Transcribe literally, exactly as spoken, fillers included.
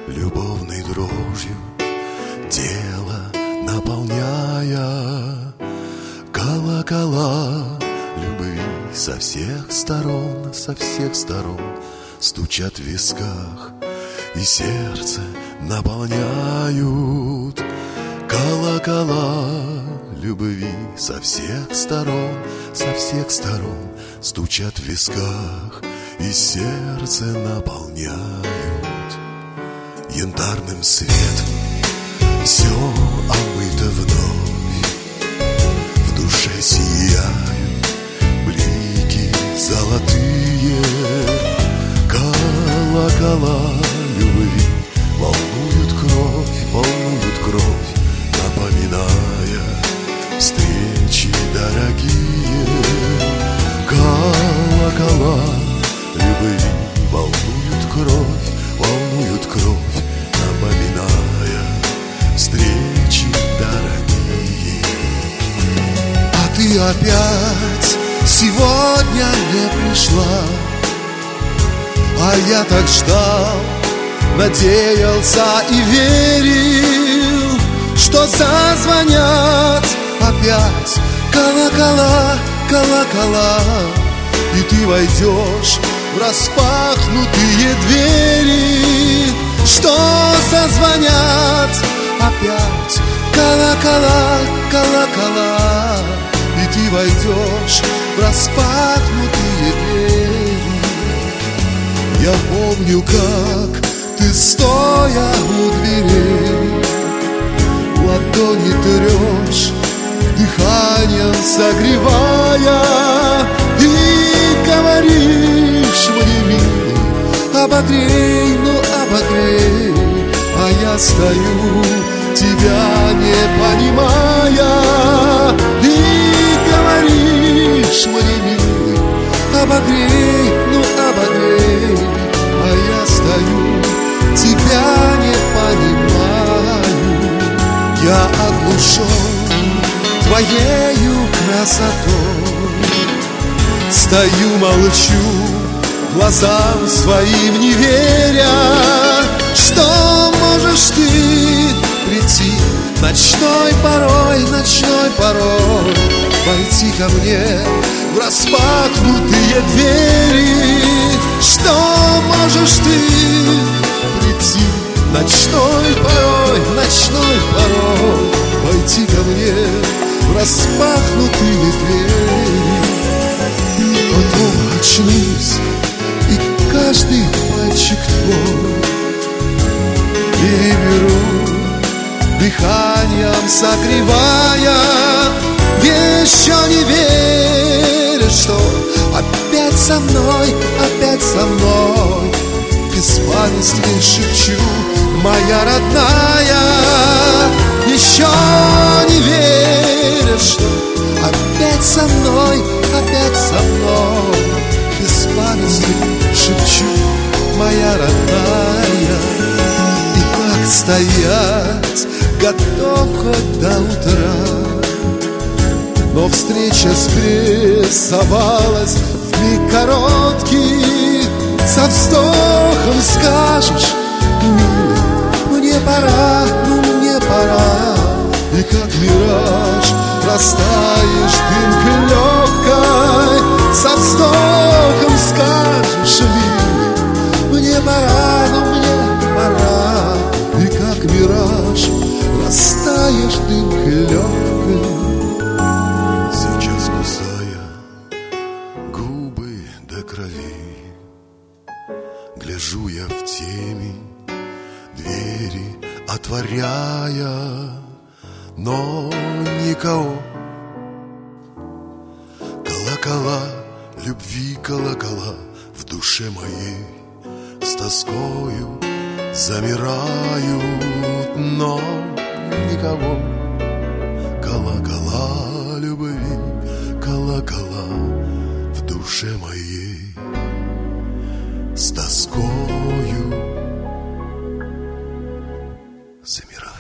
любовной дрожью тело наполняя. Колокола любви со всех сторон, со всех сторон стучат в висках и сердце наполняют. Колокола любви со всех сторон, со всех сторон стучат в висках и сердце наполняют. Янтарным светом все омыто вновь, в душе сияют блики золотые. Колокола любви волнуют кровь, волнуют кровь, напоминая встречи дорогие. Колокола любви волнуют кровь, волнуют кровь, напоминая встречи дорогие. А ты опять сегодня не пришла, а я так ждал, надеялся и верил, что зазвонят опять колокола, колокола, и ты войдешь в распахнутые двери. Что зазвонят опять колокола, колокола, и ты войдешь в распахнутые двери. Я помню, как ты, стоя у дверей, ладони трешь, дыханием согревая, и говоришь мне, милый, обогрей, ну обогрей. А я стою, тебя не понимая, и говоришь мне, милый, обогрей, ну обогрей. А я стою, тебя не понимаю. Я оглушен твоею красотой, стою, молчу, глазам своим не веря, что можешь ты прийти ночной порой, ночной порой, войти ко мне в распахнутые двери. Что можешь ты прийти ночной порой, ночной порой, войти ко мне в распахнутые двери. Потом очнусь, и каждый пальчик твой переберу, дыханием согревая, еще не веришь, что опять со мной, опять со мной. Без памяти шепчу, моя родная, еще не веришь, что опять со мной, опять со мной. Без памяти шепчу, моя родная. И как стоять, готов хоть до утра, но встреча спрессовалась в миг короткий. Со вздохом скажешь, милый, мне пора, ну мне пора. И как мираж растаешь дымкой легкой. Со вздохом скажешь, милый, мне пора, ну мне пора. И как мираж растаешь дымкой легкой. Сейчас кусая губы до крови, гляжу я в темень, двери отворяя, но никого. Колокола любви, колокола в душе моей с тоскою замирают, но никого. Колокола любви, колокола в душе моей с тоскою замирают.